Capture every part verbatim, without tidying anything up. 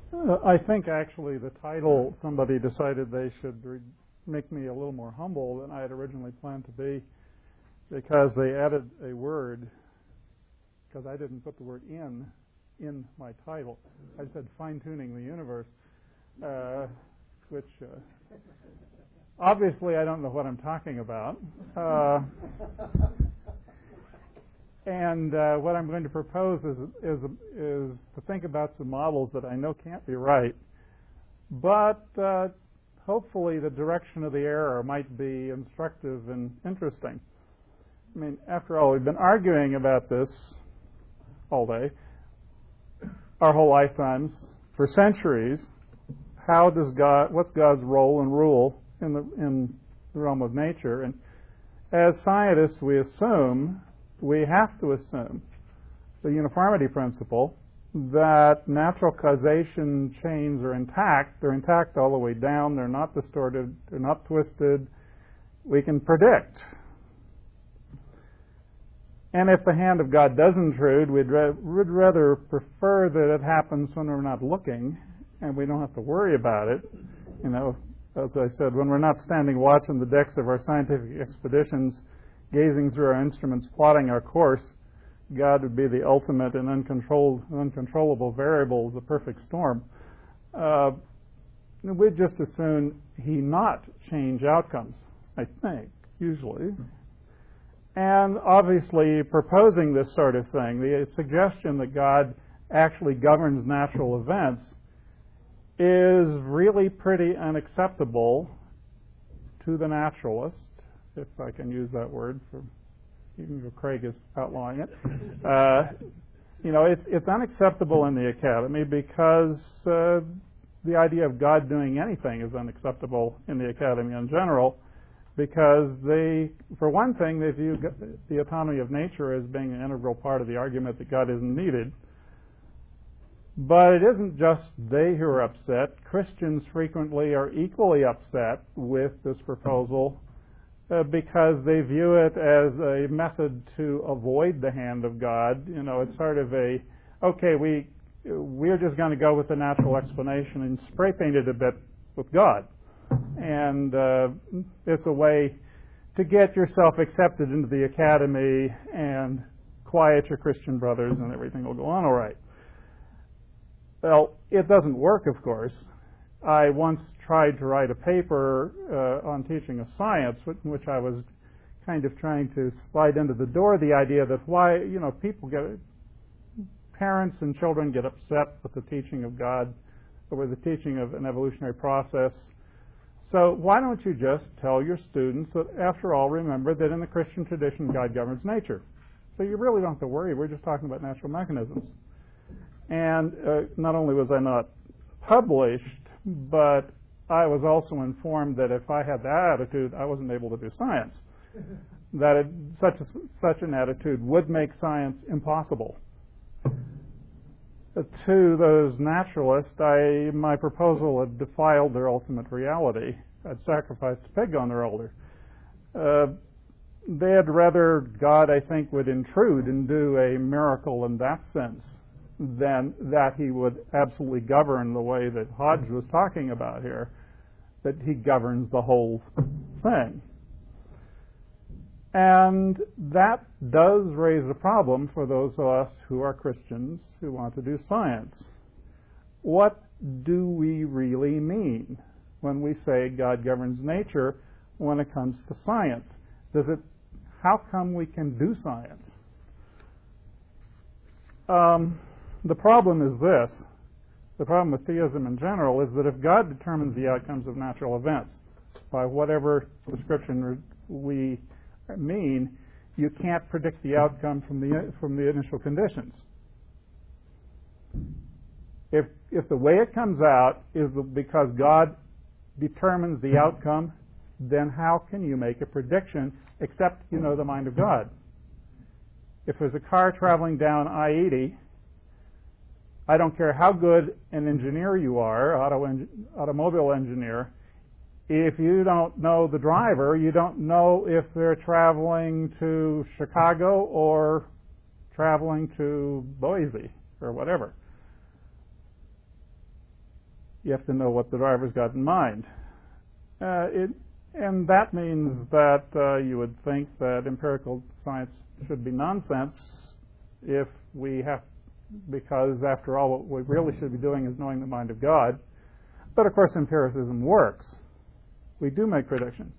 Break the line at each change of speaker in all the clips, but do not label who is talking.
Uh, I think actually the title, somebody decided they should re- make me a little more humble than I had originally planned to be, because they added a word, because I didn't put the word in in my title. I said fine-tuning the universe, uh, which uh, obviously I don't know what I'm talking about. Uh, and uh, what I'm going to propose is, is, is to think about some models that I know can't be right, but uh, hopefully the direction of the error might be instructive and interesting. I mean, after all, we've been arguing about this all day, our whole lifetimes, for centuries. How does God, what's God's role and rule in the in the realm of nature? And as scientists, we assume, we have to assume, the uniformity principle, that natural causation chains are intact. They're intact all the way down. They're not distorted. They're not twisted. We can predict. And if the hand of God does intrude, we'd, ra- we'd rather prefer that it happens when we're not looking and we don't have to worry about it. You know, as I said, when we're not standing watching the decks of our scientific expeditions, gazing through our instruments, plotting our course, God would be the ultimate and uncontrolled, uncontrollable variables, the perfect storm. Uh, we'd just as soon He not change outcomes, I think, usually. And obviously, proposing this sort of thing, the suggestion that God actually governs natural events, is really pretty unacceptable to the naturalist, if I can use that word, for, even though Craig is outlawing it. Uh, you know, it's, it's unacceptable in the academy because uh, the idea of God doing anything is unacceptable in the academy in general, because they, for one thing, they view the autonomy of nature as being an integral part of the argument that God isn't needed. But it isn't just they who are upset. Christians frequently are equally upset with this proposal uh, because they view it as a method to avoid the hand of God. You know, it's sort of a, okay, we, we're just going to go with the natural explanation and spray paint it a bit with God. And uh, it's a way to get yourself accepted into the academy and quiet your Christian brothers, and everything will go on all right. Well, it doesn't work, of course. I once tried to write a paper uh, on teaching of science, in which I was kind of trying to slide into the door the idea that why, you know, people get, parents and children get upset with the teaching of God, or with the teaching of an evolutionary process. So why don't you just tell your students that, after all, remember that in the Christian tradition, God governs nature. So you really don't have to worry. We're just talking about natural mechanisms. And uh, not only was I not published, but I was also informed that if I had that attitude, I wasn't able to do science. That it, such a, such an attitude would make science impossible. Uh, to those naturalists, I, my proposal had defiled their ultimate reality. I'd sacrificed a pig on their altar. Uh, they'd rather God, I think, would intrude and do a miracle in that sense than that He would absolutely govern the way that Hodge was talking about here, that He governs the whole thing. And that does raise a problem for those of us who are Christians who want to do science. What do we really mean when we say God governs nature when it comes to science? Does it, how come we can do science? Um, the problem is this. The problem with theism in general is that if God determines the outcomes of natural events, by whatever description we mean, you can't predict the outcome from the from the initial conditions. If if the way it comes out is because God determines the outcome, then how can you make a prediction except you know the mind of God? If there's a car traveling down I eighty, I don't care how good an engineer you are, auto en- automobile engineer, if you don't know the driver, you don't know if they're traveling to Chicago or traveling to Boise or whatever. You have to know what the driver's got in mind. Uh, it, and that means that uh, you would think that empirical science should be nonsense if we have, because after all, what we really should be doing is knowing the mind of God. But of course, empiricism works. We do make predictions.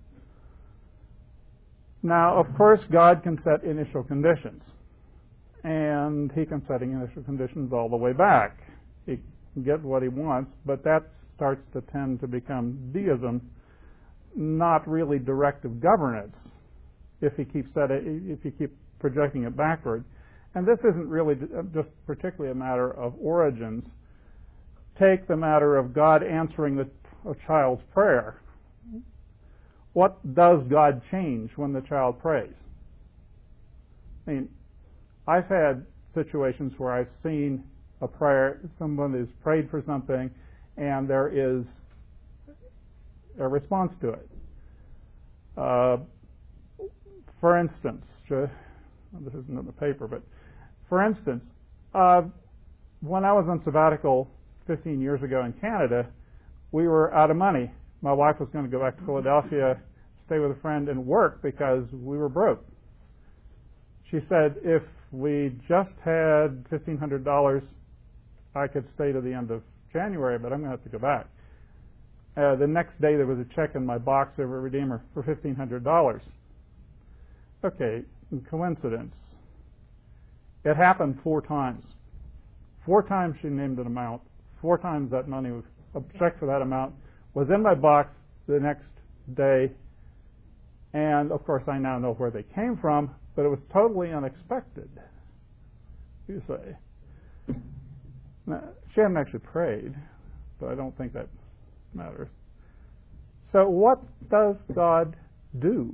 Now, of course, God can set initial conditions. And he can set initial conditions all the way back. He can get what he wants, but that starts to tend to become deism, not really directive governance, if you keep set it, if you keep projecting it backward. And this isn't really just particularly a matter of origins. Take the matter of God answering the, a child's prayer. What does God change when the child prays? I mean, I've had situations where I've seen a prayer, someone has prayed for something, and there is a response to it. Uh, for instance, uh, this isn't in the paper, but for instance, uh, when I was on sabbatical fifteen years ago in Canada, we were out of money. My wife was going to go back to Philadelphia, stay with a friend, and work because we were broke. She said, if we just had fifteen hundred dollars, I could stay to the end of January, but I'm going to have to go back. Uh, the next day, there was a check in my box over at Redeemer for fifteen hundred dollars. Okay, coincidence. It happened four times. Four times she named an amount. Four times that money was, a check for that amount was in my box the next day. And, of course, I now know where they came from, but it was totally unexpected, you say. Now, she hadn't actually prayed, but I don't think that matters. So what does God do?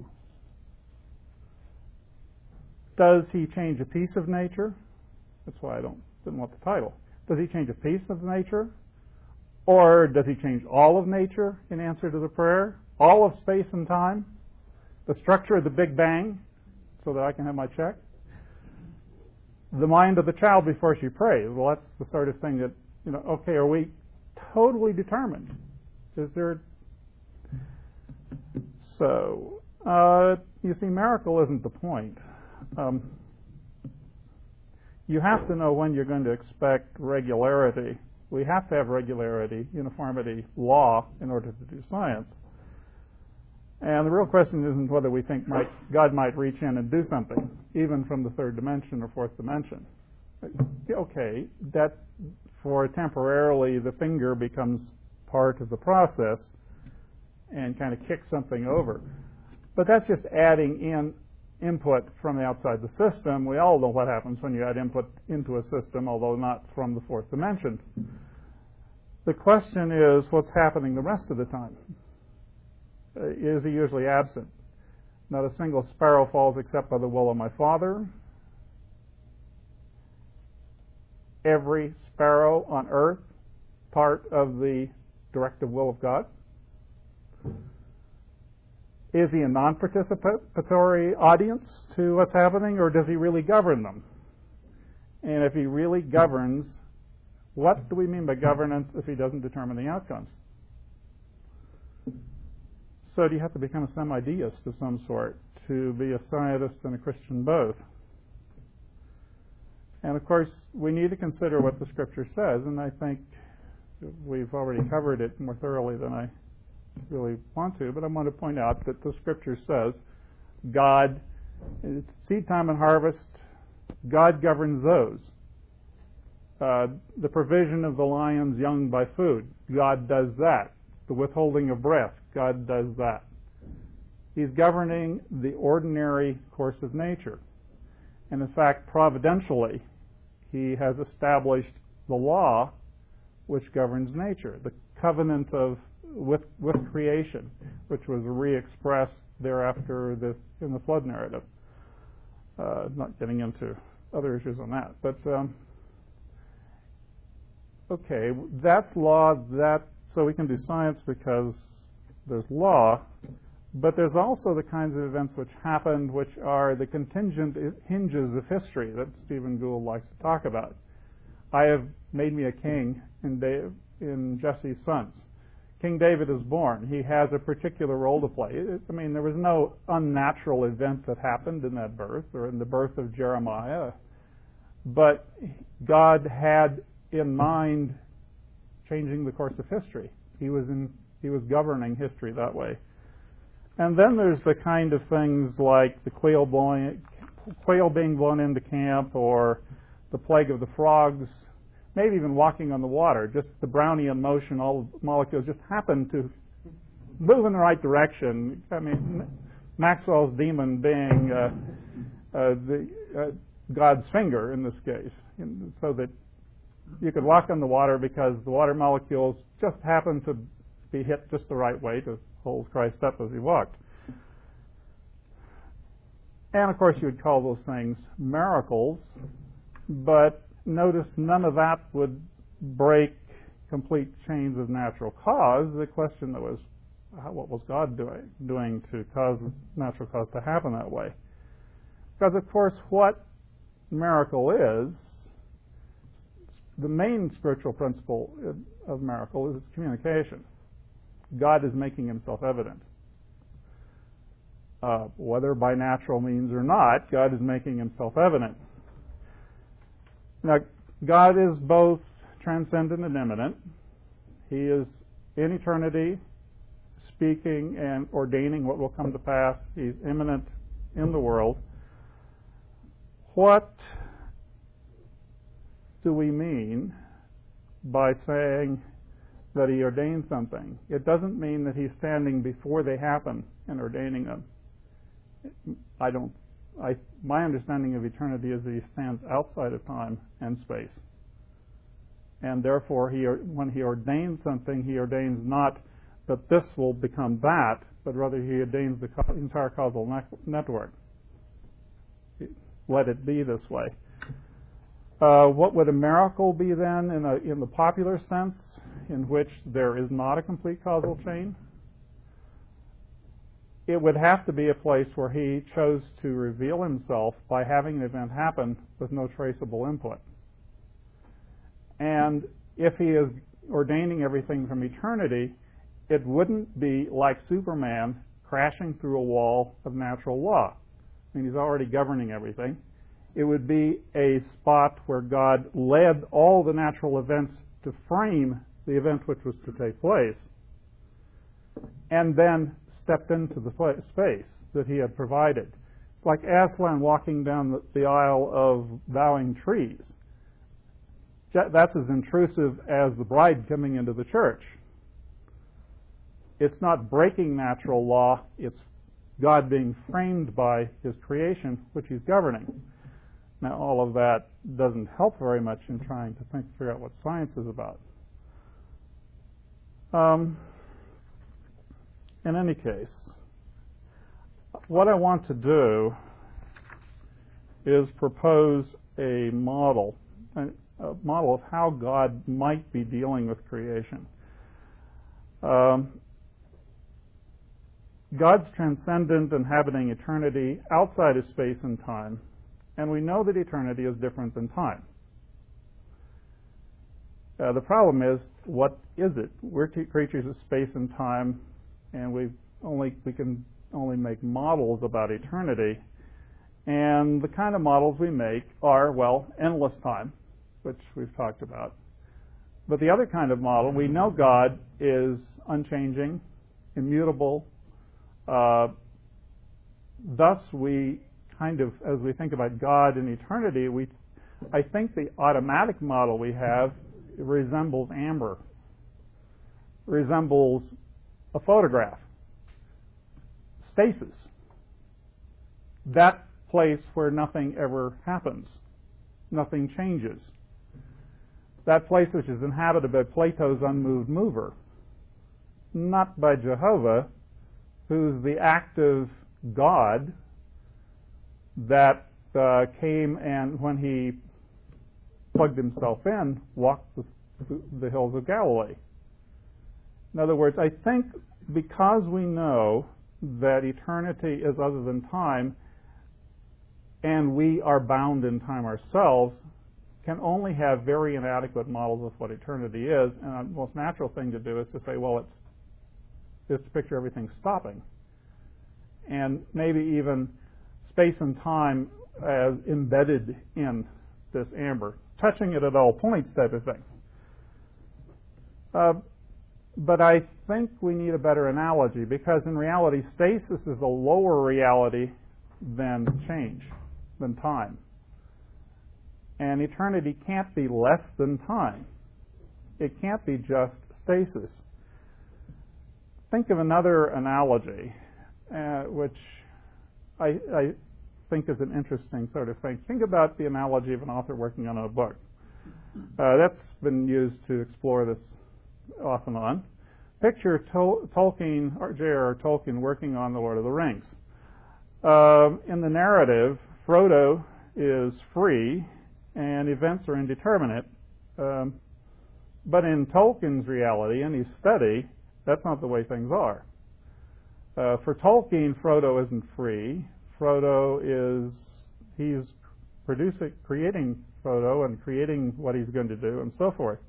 Does he change a piece of nature? That's why I don't didn't want the title. Does he change a piece of nature? Or does he change all of nature in answer to the prayer? All of space and time? The structure of the Big Bang so that I can have my check? The mind of the child before she prays. Well, that's the sort of thing that, you know, okay, are we totally determined? Is there... So, uh, you see, miracle isn't the point. Um, you have to know when you're going to expect regularity. We have to have regularity, uniformity, law in order to do science. And the real question isn't whether we think might, God might reach in and do something, even from the third dimension or fourth dimension. Okay, that for temporarily the finger becomes part of the process and kind of kicks something over. But that's just adding in input from the outside the system. We all know what happens when you add input into a system, although not from the fourth dimension. The question is, what's happening the rest of the time? Uh, is he usually absent? Not a single sparrow falls except by the will of my Father. Every sparrow on earth, part of the directive will of God. Is he a non-participatory audience to what's happening, or does he really govern them? And if he really governs, what do we mean by governance if he doesn't determine the outcomes? So do you have to become a semi-deist of some sort to be a scientist and a Christian both? And of course, we need to consider what the Scripture says, and I think we've already covered it more thoroughly than I really want to, but I want to point out that the Scripture says God, it's seed time and harvest, God governs those. Uh, the provision of the lion's young by food, God does that. The withholding of breath, God does that. He's governing the ordinary course of nature. And in fact, providentially, he has established the law which governs nature, the covenant of with with creation, which was re-expressed thereafter the, in the flood narrative. Uh, not getting into other issues on that, but um, okay, that's law. That so we can do science because there's law, but there's also the kinds of events which happened, which are the contingent hinges of history that Stephen Gould likes to talk about. I have made me a king in, Dave, in Jesse's sons. King David is born. He has a particular role to play. It, I mean, there was no unnatural event that happened in that birth or in the birth of Jeremiah. But God had in mind changing the course of history. He was in, he was governing history that way. And then there's the kind of things like the quail, blowing, quail being blown into camp, or the plague of the frogs, maybe even walking on the water. Just the Brownian motion, all the molecules just happen to move in the right direction. I mean, Maxwell's demon being uh, uh, the uh, God's finger in this case, so that you could walk on the water because the water molecules just happen to be hit just the right way to hold Christ up as he walked. And of course you would call those things miracles, but notice none of that would break complete chains of natural cause. The question that was, how, what was God doing, doing to cause natural cause to happen that way? Because of course what miracle is, the main spiritual principle of miracle is its communication. God is making himself evident. Uh, whether by natural means or not, God is making himself evident. Now, God is both transcendent and immanent. He is in eternity speaking and ordaining what will come to pass. He's immanent in the world. What do we mean by saying that he ordained something? It doesn't mean that he's standing before they happen and ordaining them. I don't. I, my understanding of eternity is that he stands outside of time and space, and therefore, he, when he ordains something, he ordains not that this will become that, but rather he ordains the entire causal ne- network. Let it be this way. Uh, what would a miracle be then in, a, in the popular sense, in which there is not a complete causal chain? It would have to be a place where he chose to reveal himself by having an event happen with no traceable input. And if he is ordaining everything from eternity, it wouldn't be like Superman crashing through a wall of natural law. I mean, he's already governing everything. It would be a spot where God led all the natural events to frame the event which was to take place, and then stepped into the space that he had provided. It's like Aslan walking down the, the aisle of bowing trees. That's as intrusive as the bride coming into the church. It's not breaking natural law, it's God being framed by his creation, which he's governing. Now, all of that doesn't help very much in trying to think, figure out what science is about. Um, in any case, what I want to do is propose a model, a, a model of how God might be dealing with creation. Um, God's transcendent, inhabiting eternity outside of space and time, and we know that eternity is different than time. Uh, the problem is, what is it? We're t- creatures of space and time, and we only we can only make models about eternity. And the kind of models we make are, well, endless time, which we've talked about. But the other kind of model, we know God is unchanging, immutable. Uh, thus, we kind of, as we think about God and eternity, we, I think the automatic model we have resembles amber, resembles a photograph, stasis, that place where nothing ever happens, nothing changes, that place which is inhabited by Plato's unmoved mover, not by Jehovah, who's the active God that uh, came and when he plugged himself in, walked the, the hills of Galilee. In other words, I think because we know that eternity is other than time, and we are bound in time ourselves, can only have very inadequate models of what eternity is, and the most natural thing to do is to say, well, it's is to picture everything stopping, and maybe even space and time as embedded in this amber, touching it at all points type of thing. Uh, but I think we need a better analogy, because in reality, stasis is a lower reality than change, than time. And eternity can't be less than time. It can't be just stasis. Think of another analogy, uh, which I, I think is an interesting sort of thing. Think about the analogy of an author working on a book. Uh, that's been used to explore this off and on. Picture Tol- Tolkien, or J R R Tolkien, working on The Lord of the Rings. Uh, in the narrative, Frodo is free and events are indeterminate. Um, but in Tolkien's reality, in his study, that's not the way things are. Uh, for Tolkien, Frodo isn't free. Frodo is, he's producing, creating Frodo and creating what he's going to do and so forth.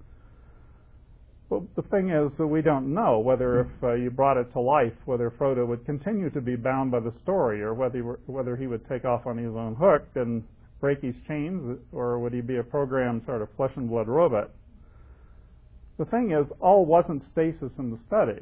Well, the thing is that we don't know whether if uh, you brought it to life, whether Frodo would continue to be bound by the story, or whether he, were, whether he would take off on his own hook and break his chains, or would he be a programmed sort of flesh and blood robot. The thing is, all wasn't stasis in the study.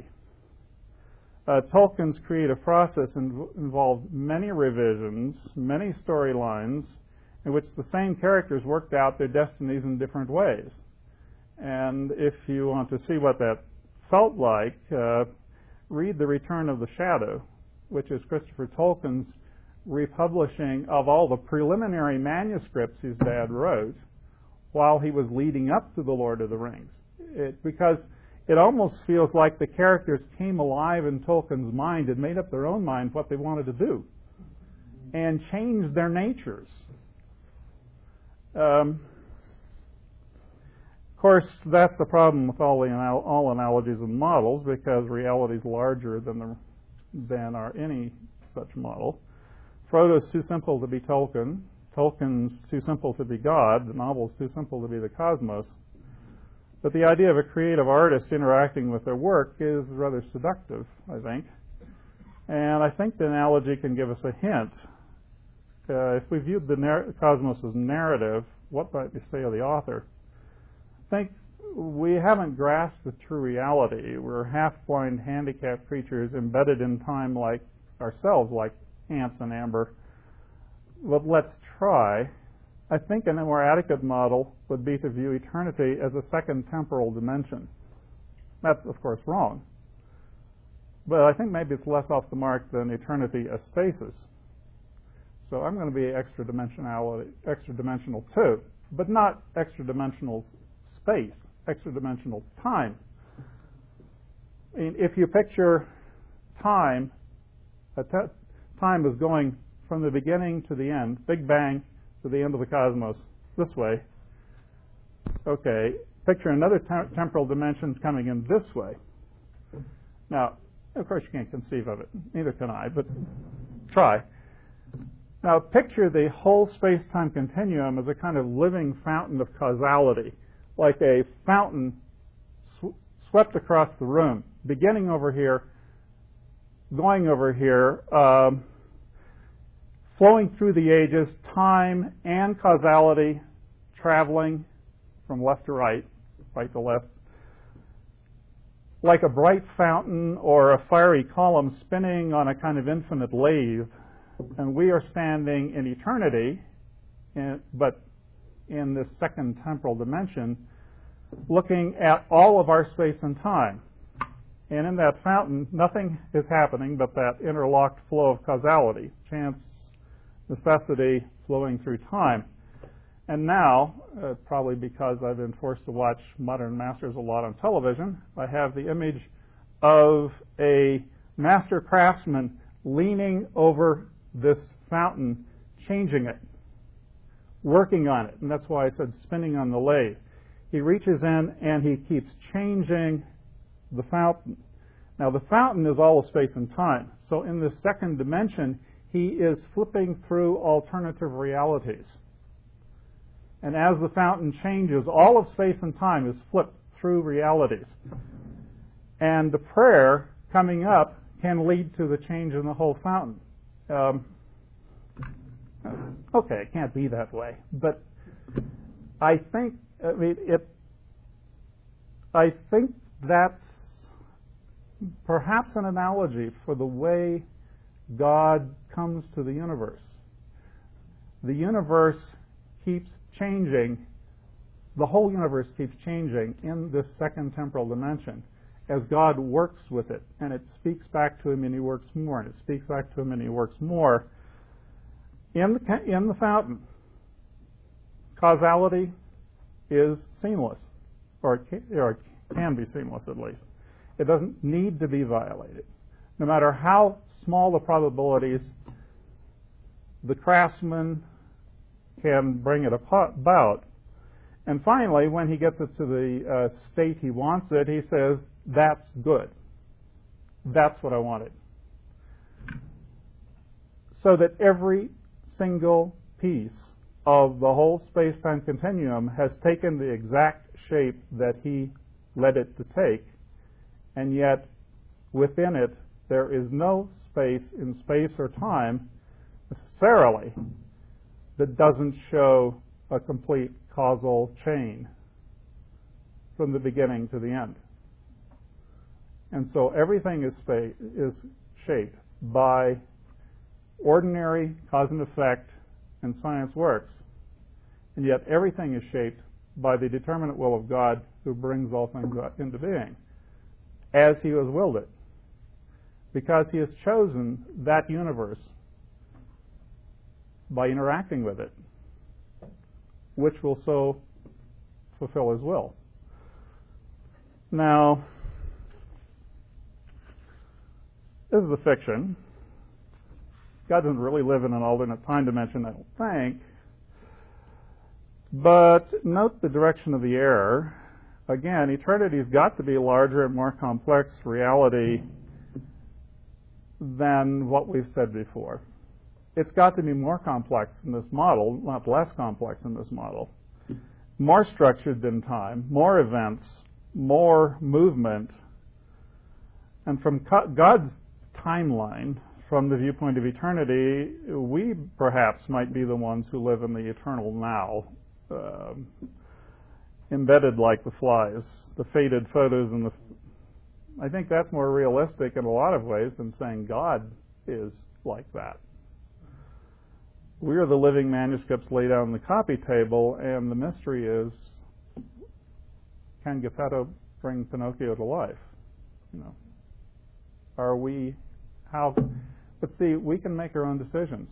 Uh, Tolkien's creative process inv- involved many revisions, many storylines, in which the same characters worked out their destinies in different ways. And if you want to see what that felt like, uh, read The Return of the Shadow, which is Christopher Tolkien's republishing of all the preliminary manuscripts his dad wrote while he was leading up to The Lord of the Rings. It, because it almost feels like the characters came alive in Tolkien's mind and made up their own mind what they wanted to do and changed their natures. Um, of course, that's the problem with all the anal- all analogies and models, because reality is larger than the, than are any such model. Frodo's too simple to be Tolkien. Tolkien's too simple to be God. The novel's too simple to be the cosmos. But the idea of a creative artist interacting with their work is rather seductive, I think. And I think the analogy can give us a hint. Uh, if we viewed the nar- cosmos as narrative, what might we say of the author? I think we haven't grasped the true reality. We're half-blind, handicapped creatures embedded in time like ourselves, like ants in amber. But let's try. I think a more adequate model would be to view eternity as a second temporal dimension. That's, of course, wrong. But I think maybe it's less off the mark than eternity as stasis. So I'm going to be extra dimensionality, extra dimensional too, but not extra dimensional space, extra dimensional time. I mean, if you picture time, a te- time is going from the beginning to the end, Big Bang to the end of the cosmos, this way. Okay, picture another te- temporal dimensions coming in this way. Now, of course, you can't conceive of it. Neither can I, but try. Now, picture the whole space-time continuum as a kind of living fountain of causality, like a fountain sw- swept across the room, beginning over here, going over here, um, flowing through the ages, time and causality, traveling from left to right, right to left, like a bright fountain or a fiery column spinning on a kind of infinite lathe. And we are standing in eternity, in, but in this second temporal dimension, looking at all of our space and time. And in that fountain, nothing is happening but that interlocked flow of causality, chance, necessity flowing through time. And now, uh, probably because I've been forced to watch Modern Masters a lot on television, I have the image of a master craftsman leaning over this fountain, changing it, working on it. And that's why I said spinning on the lathe. He reaches in and he keeps changing the fountain. Now, the fountain is all of space and time. So in this second dimension, he is flipping through alternative realities. And as the fountain changes, all of space and time is flipped through realities. And the prayer coming up can lead to the change in the whole fountain. Um, okay, it can't be that way. But I think, I mean, it, I think that's perhaps an analogy for the way God comes to the universe. The universe keeps changing. The whole universe keeps changing in this second temporal dimension as God works with it. And it speaks back to him and he works more. And it speaks back to him and he works more. In the, in the fountain, causality is seamless. Or it can, or it can be seamless at least. It doesn't need to be violated. No matter how small the probabilities, the craftsman can bring it about. And finally, when he gets it to the uh, state he wants it, he says, that's good. That's what I wanted. So that every single piece of the whole space-time continuum has taken the exact shape that he led it to take, and yet within it there is no space in space or time necessarily that doesn't show a complete causal chain from the beginning to the end. And so everything is, spa- is shaped by ordinary cause and effect, and science works. And yet everything is shaped by the determinate will of God who brings all things into being, as he has willed it. Because he has chosen that universe by interacting with it, which will so fulfill his will. Now, this is a fiction. God doesn't really live in an alternate time dimension, I don't think. But note the direction of the error. Again, eternity's got to be a larger and more complex reality than what we've said before. It's got to be more complex in this model, not less complex in this model. More structured than time, more events, more movement. And from God's timeline, from the viewpoint of eternity, we perhaps might be the ones who live in the eternal now, uh, embedded like the flies, the faded photos and the... I think that's more realistic in a lot of ways than saying God is like that. We are the living manuscripts laid out on the copy table, and the mystery is, can Geppetto bring Pinocchio to life? You know, are we, how, but see, we can make our own decisions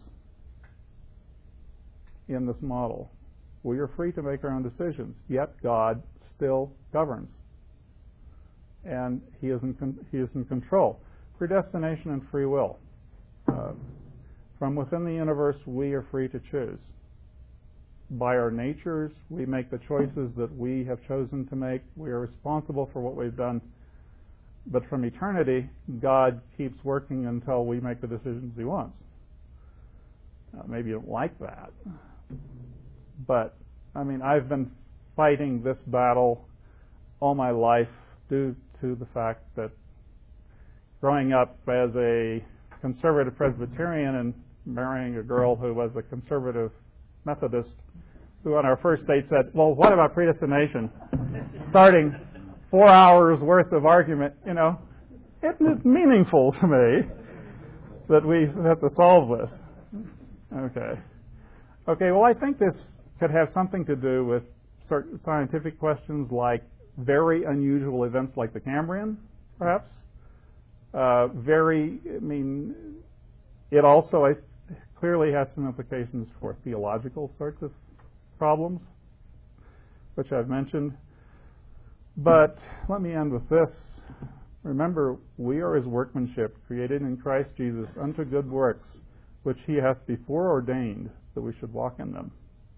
in this model. We are free to make our own decisions, yet God still governs. And he is in, he is in control. Predestination and free will. Uh, from within the universe, we are free to choose. By our natures, we make the choices that we have chosen to make. We are responsible for what we've done. But from eternity, God keeps working until we make the decisions he wants. Uh, maybe you don't like that. But, I mean, I've been fighting this battle all my life due to the fact that growing up as a conservative Presbyterian and marrying a girl who was a conservative Methodist, who on our first date said, well, what about predestination? Starting four hours worth of argument, you know, it is meaningful to me that we have to solve this. Okay. Okay, well, I think this could have something to do with certain scientific questions like very unusual events like the Cambrian, perhaps. Uh, very, I mean, it also I, clearly has some implications for theological sorts of problems, which I've mentioned. But let me end with this. Remember, we are his workmanship, created in Christ Jesus unto good works, which he hath before ordained that we should walk in them.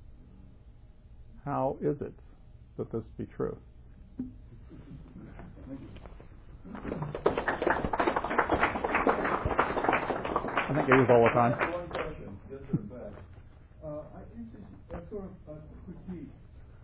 How is it that this be true? I think I use all the time.
One question, yes or bad. Uh, I think this is a sort of a critique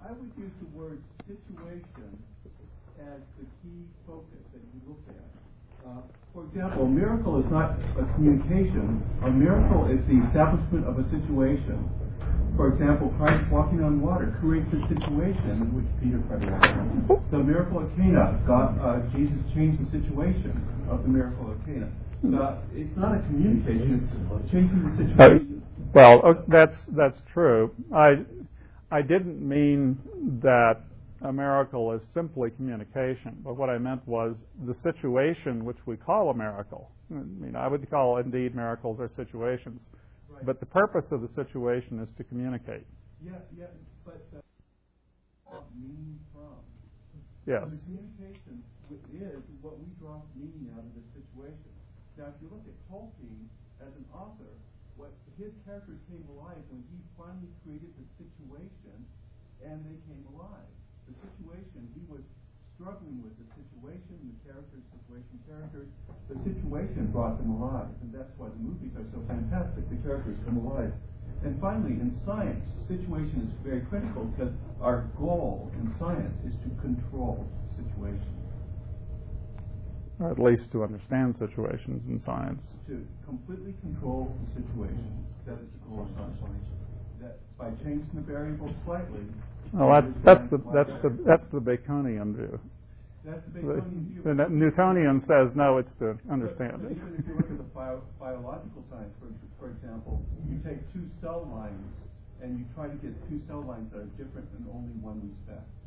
I would use the word situation as the key focus that you look at. Uh, for example, a miracle is not a communication. A miracle is the establishment of a situation. For example, Christ walking on water creates a situation in which Peter tried to walk on. The miracle at Cana, God, uh, Jesus changed the situation of the miracle at Cana. Uh, it's not a communication, it's changing the situation.
Uh, well, uh, that's that's true. I I didn't mean that a miracle is simply communication, but what I meant was the situation which we call a miracle. I mean, I would call indeed miracles are situations.
Right.
But the purpose of the situation is to communicate.
Yeah, yeah, but uh, meaning from.
Yes.
So the communication is what we draw meaning out of this situation. Now, if you look at Tolkien as an author, what his characters came alive when he finally created the situation, and they came alive. The situation, he was struggling with the situation, the characters, situation, characters. The situation brought them alive, and that's why the movies are so fantastic. The characters come alive. And finally, in science, situation is very critical because our goal in science is to control the situation.
Or at least to understand situations in science.
To completely control the situation. That is the goal of science. That by changing the variables slightly.
Well, that, that's the that's the that's the Baconian view.
That's the Baconian view.
The, the Newtonian says no, it's to understand
but, but
it.
even if you look at the bio, biological science, for, for example, you take two cell lines and you try to get two cell lines that are different in only one respect.